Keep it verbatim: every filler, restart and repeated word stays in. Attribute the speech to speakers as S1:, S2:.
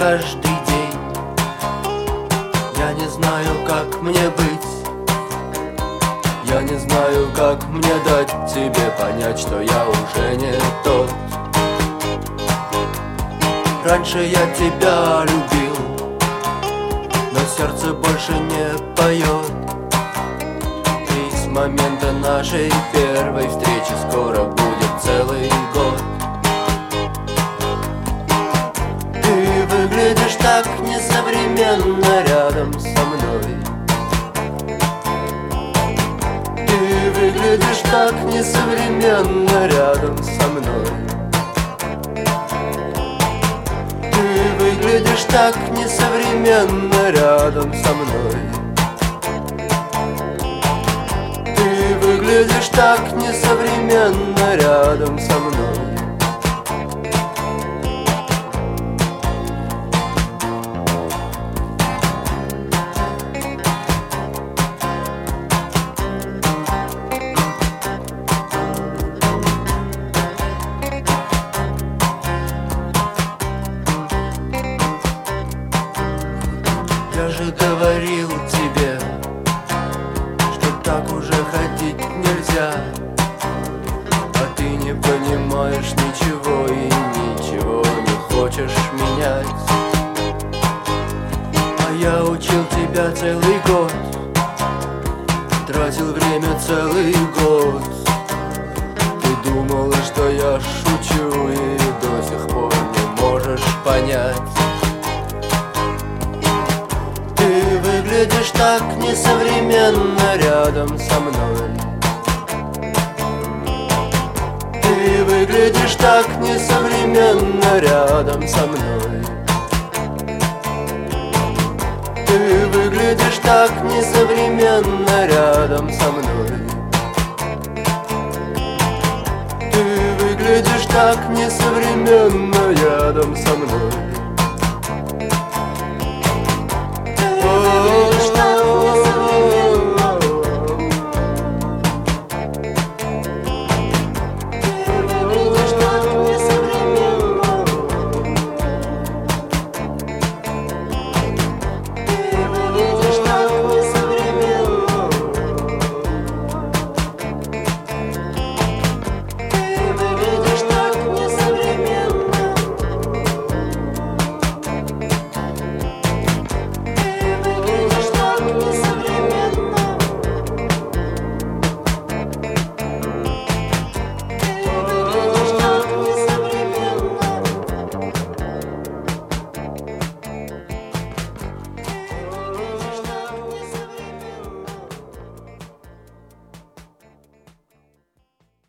S1: каждый день. Я не знаю, как мне быть. Я не знаю, как мне дать тебе понять, что я уже не тот. Раньше я тебя любил, но сердце больше не поет. И с момента нашей первой встречи скоро будет целый год. Ты выглядишь так несовременно рядом со мной. Ты выглядишь так несовременно рядом со мной. Ты выглядишь так несовременно рядом со мной. Ты выглядишь так несовременно рядом со мной. Я же говорил тебе, что так уже ходить нельзя. А ты не понимаешь ничего и ничего не хочешь менять. А я учил тебя целый год, тратил время целый год. Ты думала, что я шучу, и до сих пор не можешь понять. Ты выглядишь так несовременно рядом со мной. Ты выглядишь так несовременно рядом со мной. Ты выглядишь так несовременно рядом со мной. Ты выглядишь так несовременно рядом со мной.